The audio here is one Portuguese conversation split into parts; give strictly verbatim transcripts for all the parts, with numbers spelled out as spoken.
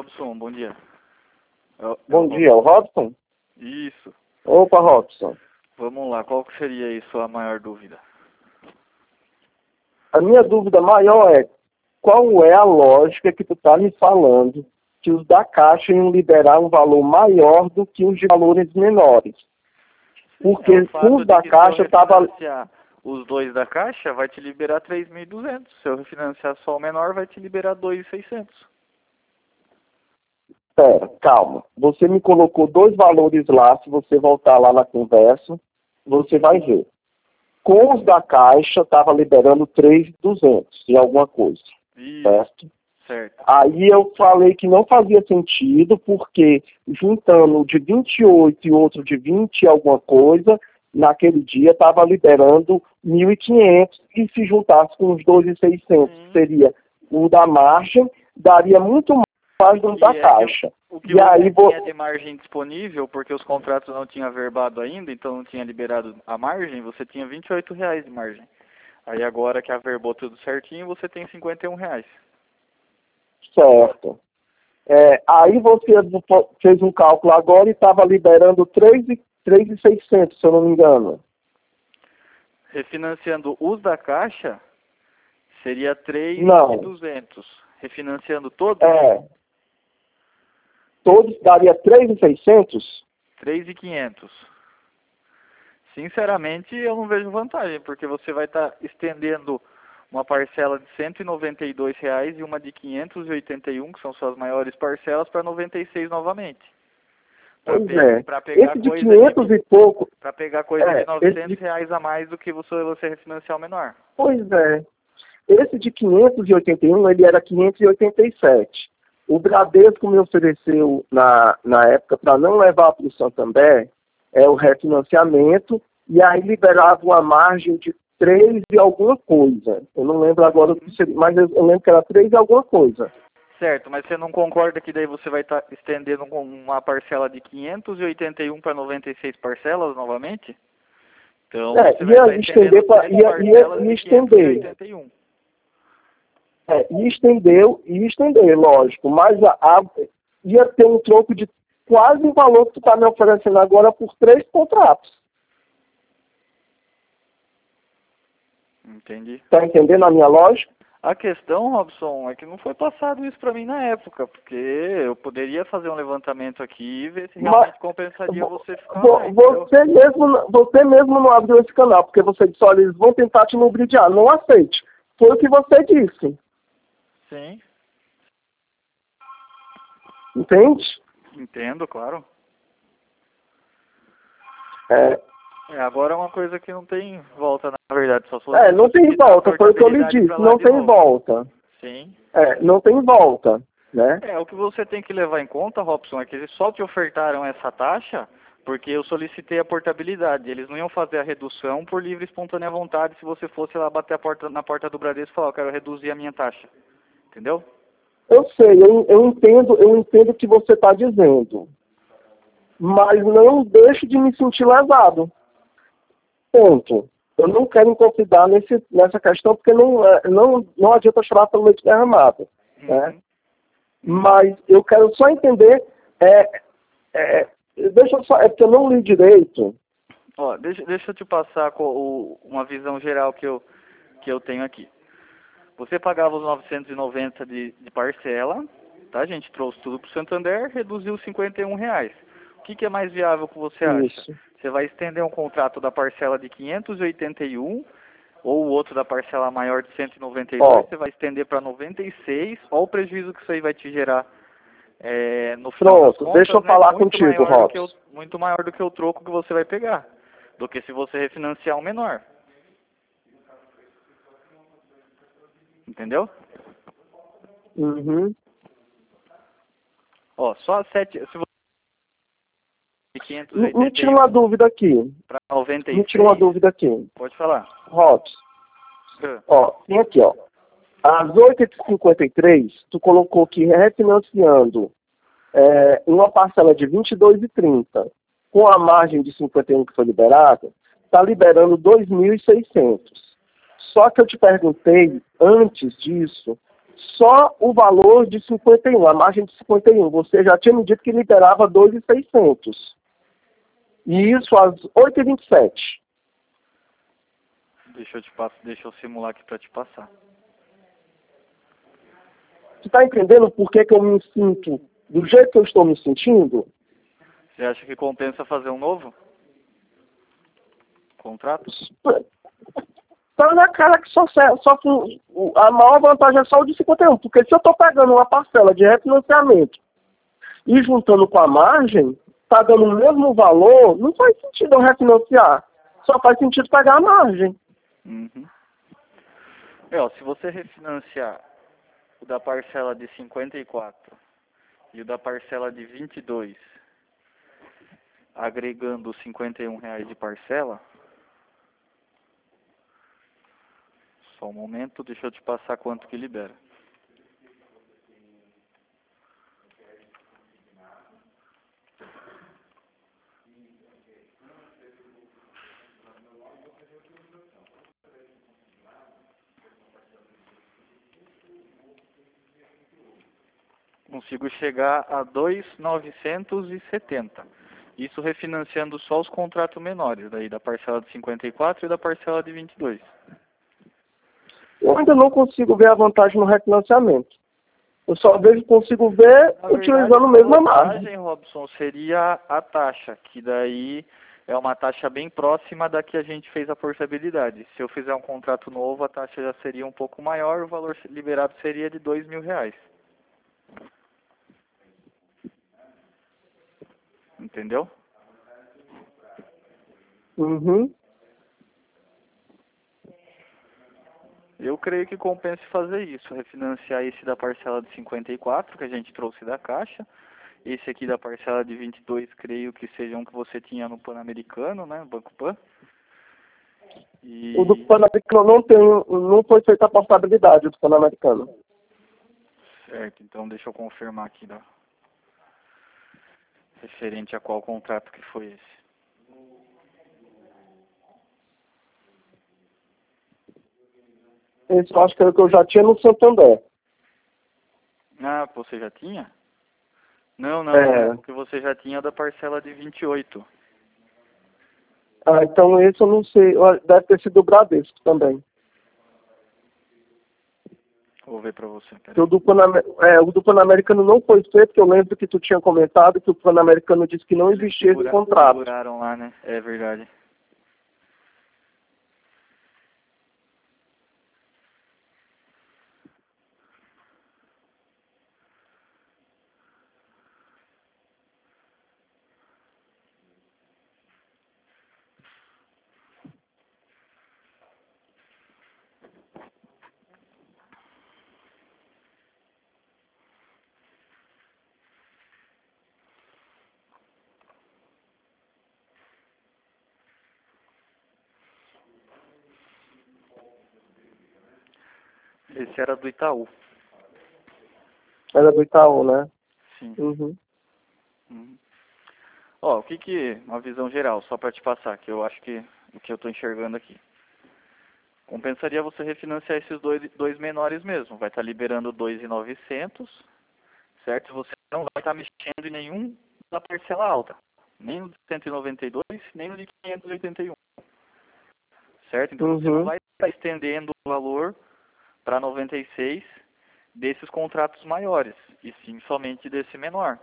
Robson, bom dia. Eu, Bom eu, dia, o Robson? Isso. Opa, Robson. Vamos lá, qual que seria aí sua maior dúvida? A minha dúvida maior é, qual é a lógica que tu está me falando que os da Caixa iam liberar um valor maior do que os de valores menores? Porque é com os da Caixa estava... Os dois da Caixa vai te liberar três mil e duzentos. Se eu refinanciar só o menor, vai te liberar dois mil e seiscentos. Pera, calma. Você me colocou dois valores lá, se você voltar lá na conversa, você vai ver. Com os da Caixa, estava liberando três mil e duzentos e alguma coisa. Isso, certo? certo. Aí eu falei que não fazia sentido, porque juntando o de vinte e oito e outro de vinte e alguma coisa, naquele dia estava liberando mil e quinhentos, e se juntasse com os dois mil e seiscentos, que seria o da margem, daria muito mais do da é Caixa. O que e aí você vou... tinha de margem disponível, porque os contratos não tinham averbado ainda, então não tinha liberado a margem, você tinha vinte e oito reais de margem. Aí agora que averbou tudo certinho, você tem cinquenta e um reais. Certo. É, aí você fez um cálculo agora e estava liberando três mil e seiscentos, se eu não me engano. Refinanciando os da Caixa, seria três mil e duzentos. Refinanciando todos? É. Todos daria três mil e seiscentos? três mil e quinhentos. Sinceramente, eu não vejo vantagem, porque você vai estar tá estendendo uma parcela de cento e noventa e dois reais e uma de quinhentos e oitenta e um, que são suas maiores parcelas, para noventa e seis novamente. Pra Pois pe é. pra pegar esse de coisa quinhentos de, e pouco... Para pegar coisa é, de novecentos de... reais a mais do que você, você refinanciar o menor. Pois é. Esse de quinhentos e oitenta e um, ele era quinhentos e oitenta e sete. O Bradesco me ofereceu, na, na época, para não levar para o Santander, é o refinanciamento, e aí liberava uma margem de três e alguma coisa. Eu não lembro agora o que seria, mas eu, eu lembro que era três e alguma coisa. Certo, mas você não concorda que daí você vai estar tá estendendo com uma parcela de quinhentos e oitenta e um para noventa e seis parcelas novamente? Então, é, você ia vai estar estender pra, ia, ia, ia estender. É, e estendeu, e estender, lógico, mas a, a, ia ter um troco de quase o valor que tu está me oferecendo agora por três contratos. Entendi. Tá entendendo a minha lógica? A questão, Robson, é que não foi passado isso para mim na época, porque eu poderia fazer um levantamento aqui e ver se realmente mas, compensaria você ficar vo, lá, você mesmo, você mesmo não abriu esse canal, porque você disse, olha, eles vão tentar te lubrificar. Não aceite. Foi o que você disse. Sim. Entende? Entendo, claro. É. É, agora é uma coisa que não tem volta, na verdade. Só é, não tem volta, foi o que eu lhe disse, não tem novo. volta. Sim. É, não tem volta, né? É, o que você tem que levar em conta, Robson, é que eles só te ofertaram essa taxa porque eu solicitei a portabilidade. Eles não iam fazer a redução por livre e espontânea vontade se você fosse lá bater a porta, na porta do Bradesco e falar, eu quero reduzir a minha taxa. Entendeu? Eu sei, eu, eu entendo, eu entendo o que você está dizendo. Mas não deixe de me sentir lesado. Ponto. Eu não quero inconfidar nesse, nessa questão, porque não, não, não adianta chorar pelo leite derramado. Uhum. Né? Mas eu quero só entender, é, é, deixa eu só, é porque eu não li direito. Ó, deixa, deixa eu te passar com o, uma visão geral que eu, que eu tenho aqui. Você pagava os novecentos e noventa de, de parcela, tá? A gente trouxe tudo para o Santander, reduziu cinquenta e um reais. O que, que é mais viável que você acha? Isso. Você vai estender um contrato da parcela de quinhentos e oitenta e um ou o outro da parcela maior de cento e noventa e dois, oh. Você vai estender para noventa e seis. Olha o prejuízo que isso aí vai te gerar é, no final Pronto, das contas, deixa eu né? falar muito contigo, maior do que o, Robson. muito maior do que o troco que você vai pegar, do que se você refinanciar um menor. Entendeu? Uhum. Ó, só sete... Se você... Me, me tira uma dúvida aqui. Para noventa e seis. Me tira uma dúvida aqui. Pode falar. Robson. Uh. Ó, tem aqui, ó. Às oito e cinquenta e três, tu colocou que refinanciando é, uma parcela de vinte e dois e trinta, com a margem de cinquenta e um que foi liberada, está liberando dois mil e seiscentos. Só que eu te perguntei, antes disso, só o valor de cinquenta e um, a margem de cinquenta e um. Você já tinha me dito que liberava dois mil e seiscentos. E isso às oito e vinte e sete. Deixa eu, te passo, deixa eu simular aqui para te passar. Você está entendendo por que, que eu me sinto do jeito que eu estou me sentindo? Você acha que compensa fazer um novo contrato? Tá na cara que só, só que a maior vantagem é só o de cinquenta e um, porque se eu estou pegando uma parcela de refinanciamento e juntando com a margem, está dando o mesmo valor, não faz sentido eu refinanciar. Só faz sentido pegar a margem. Uhum. É, ó, se você refinanciar o da parcela de cinquenta e quatro e o da parcela de vinte e dois, agregando cinquenta e um reais de parcela, só um momento, deixa eu te passar quanto que libera. Consigo chegar a dois mil novecentos e setenta. Isso refinanciando só os contratos menores, daí da parcela de cinquenta e quatro e da parcela de vinte e dois. Eu ainda não consigo ver a vantagem no refinanciamento. Eu só vejo, consigo ver Na utilizando verdade, a mesma a margem. vantagem, Robson, seria a taxa, que daí é uma taxa bem próxima da que a gente fez a portabilidade. Se eu fizer um contrato novo, a taxa já seria um pouco maior, o valor liberado seria de dois mil reais. Entendeu? Uhum. Eu creio que compense fazer isso, refinanciar esse da parcela de cinquenta e quatro, que a gente trouxe da Caixa. Esse aqui da parcela de vinte e dois, creio que seja um que você tinha no Pan-Americano, né, Banco Pan. E... O do Pan-Americano não tem, não foi feita a portabilidade do Pan-Americano. Certo, então deixa eu confirmar aqui, da... referente a qual contrato que foi esse. Esse eu acho que era o que eu já tinha no Santander. Ah, você já tinha? Não, não, É. o que você já tinha é da parcela de vinte e oito. Ah, então esse eu não sei, deve ter sido o Bradesco também. Vou ver pra você, peraí. O do, Panam- é, o do Pan-Americano não foi feito, porque eu lembro que tu tinha comentado que o Pan-Americano disse que não Eles existia esse segura, contrato. seguraram lá, né? É verdade. Esse era do Itaú. Era do Itaú, né? Sim. Uhum. Uhum. Ó, o que que, uma visão geral, só para te passar, que eu acho que o que eu estou enxergando aqui. Compensaria você refinanciar esses dois, dois menores mesmo. Vai estar liberando dois mil e novecentos, certo? Você não vai estar mexendo em nenhum da parcela alta. Nem no de cento e noventa e dois, nem no de quinhentos e oitenta e um. Certo? Então Uhum. você não vai estar estendendo o valor para noventa e seis desses contratos maiores, e sim somente desse menor.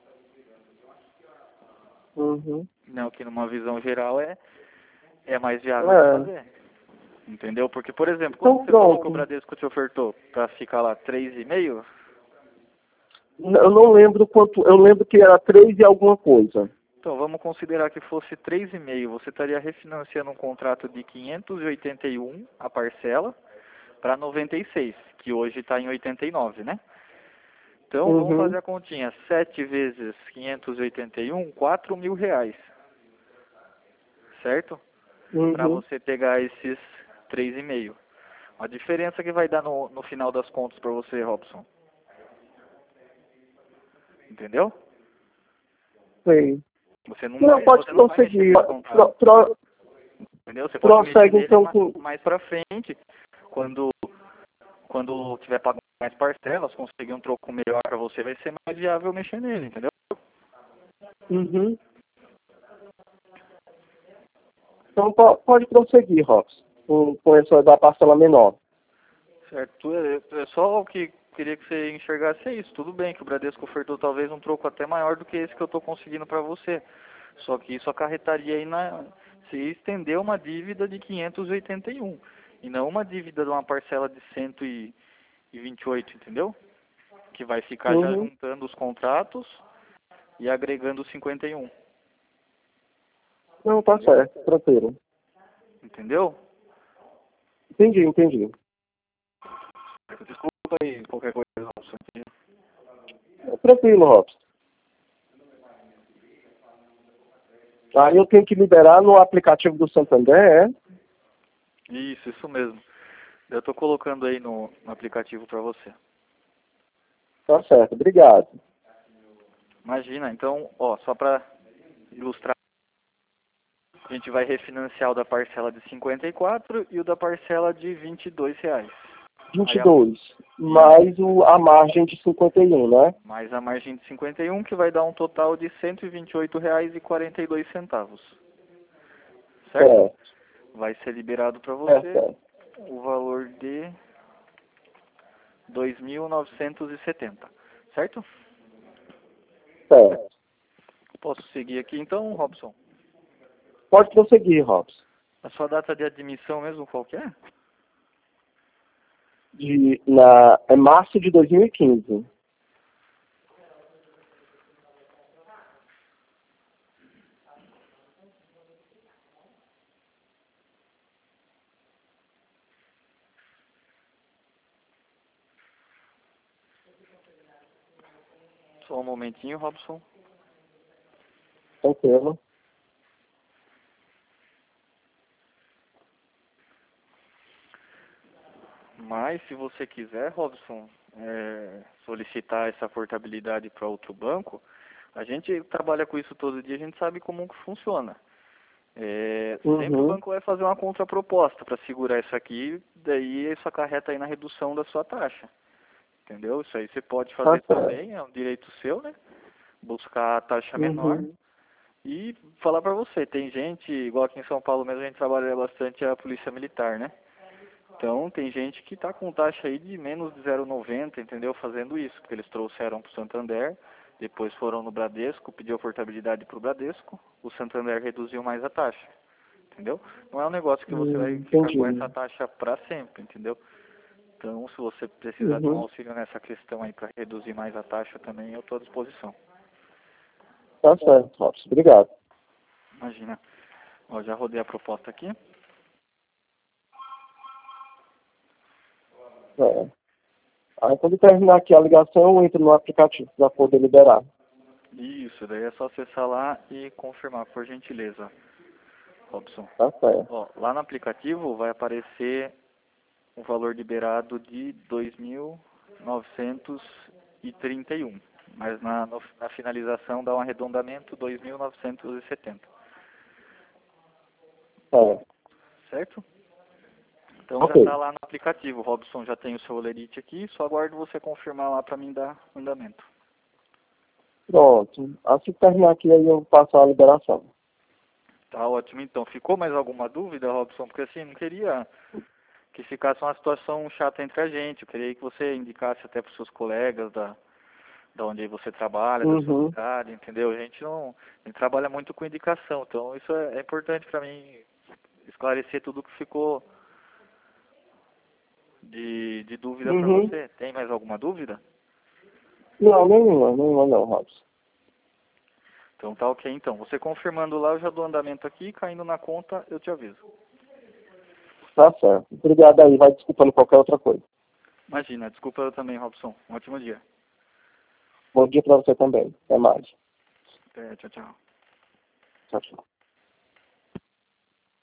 Uhum. Não, que numa visão geral é, é mais viável de É. fazer. Entendeu? Porque, por exemplo, Então quando você falou que o pronto. Bradesco te ofertou para ficar lá três e meio, Eu não lembro quanto, eu lembro que era três e alguma coisa. então vamos considerar que fosse três e meio, você estaria refinanciando um contrato de quinhentos e oitenta e um a parcela para noventa e seis, que hoje está em oitenta e nove, né? Então Uhum. vamos fazer a continha, sete vezes quinhentos e oitenta e um, quatro mil reais, certo? Para Uhum. você pegar esses três e meio. A diferença que vai dar no, no final das contas para você, Robson. Entendeu? Sei. Você não, Não, vai, pode você não vai mexer prosseguir. nesse Pro, contrato. pro, Entendeu? Você pode mexer prossegue nele então mais, com. mais pra frente, quando, quando tiver pagando mais parcelas, conseguir um troco melhor para você, vai ser mais viável mexer nele, entendeu? Uhum. Então po- pode prosseguir, Robson, com, com essa da parcela menor. Certo, é, é só o que queria que você enxergasse é isso. Tudo bem que o Bradesco ofertou talvez um troco até maior do que esse que eu estou conseguindo para você. Só que isso acarretaria aí na... se estender uma dívida de quinhentos e oitenta e um. E não uma dívida de uma parcela de cento e vinte e oito, entendeu? Que vai ficar já Uhum. juntando os contratos e agregando cinquenta e um. Não, tá Entendeu? certo, tranquilo. Entendeu? Entendi, entendi. Desculpa aí qualquer coisa. Não, É, tranquilo, Robson. Aí eu tenho que liberar no aplicativo do Santander, é? isso, isso mesmo. Eu estou colocando aí no, no aplicativo para você. Tá certo, obrigado. Imagina, então, ó, só para ilustrar, a gente vai refinanciar o da parcela de cinquenta e quatro e o da parcela de vinte e dois reais. vinte Aí e a, dois, mais o, a margem de cinquenta e um, né? mais a margem de cinquenta e um, que vai dar um total de cento e vinte e oito reais e quarenta e dois centavos. Certo? Certo, Vai ser liberado para certo, você certo. o valor de dois mil novecentos e setenta. Certo? certo. Posso seguir aqui então, Robson? Pode prosseguir, Robson. A sua data de admissão mesmo qual que é? De, na, é março de dois mil e quinze. Só um momentinho, Robson. Tranquilo. Mas, se você quiser, Robson, é, solicitar essa portabilidade para outro banco, a gente trabalha com isso todo dia, a gente sabe como que funciona. É, sempre o Uhum. banco vai fazer uma contraproposta para segurar isso aqui, daí isso acarreta aí na redução da sua taxa. Entendeu? Isso aí você pode Tá fazer certo. também, é um direito seu, né? Buscar a taxa menor. Uhum. E falar para você, tem gente, igual aqui em São Paulo mesmo, a gente trabalha bastante a polícia militar, né? Então, tem gente que está com taxa aí de menos de zero vírgula noventa, entendeu? Fazendo isso, porque eles trouxeram para o Santander, depois foram no Bradesco, pediu a portabilidade para o Bradesco, o Santander reduziu mais a taxa, entendeu? Não é um negócio que você vai Hum, ficar com essa entendi. taxa para sempre, entendeu? Então, se você precisar de um Uhum. auxílio nessa questão aí para reduzir mais a taxa também, eu estou à disposição. Tá certo, Robson. Obrigado. Imagina. Ó, já rodei a proposta aqui. É. Aí quando terminar aqui a ligação, eu entro no aplicativo para poder liberar. Isso, daí é só acessar lá e confirmar, por gentileza, Robson. Tá certo. Ó, lá no aplicativo vai aparecer o valor liberado de dois mil novecentos e trinta e um, mas na, no- na finalização dá um arredondamento dois mil novecentos e setenta, Certo. certo? Então já Ok. está lá no aplicativo, Robson já tem o seu olerite aqui, só aguardo você confirmar lá para mim dar andamento. Pronto. Assim que terminar aqui, aí eu passo a liberação. Tá ótimo, então. Ficou mais alguma dúvida, Robson? Porque assim, não queria que ficasse uma situação chata entre a gente. Eu queria que você indicasse até para os seus colegas da, da onde você trabalha, da sua Uhum. cidade, entendeu? A gente não, a gente trabalha muito com indicação, então isso é, é importante para mim esclarecer tudo que ficou de, de dúvida para Uhum. você. Tem mais alguma dúvida? Não, nenhuma, nenhuma não, Robson. Então tá ok, então. Você confirmando lá, eu já dou andamento aqui, caindo na conta, eu te aviso. Tá certo. Obrigado aí, vai desculpando qualquer outra coisa. Imagina, desculpa eu também, Robson. Um ótimo dia. Bom dia pra você também. Até mais. Até, tchau, tchau. Tchau, tchau.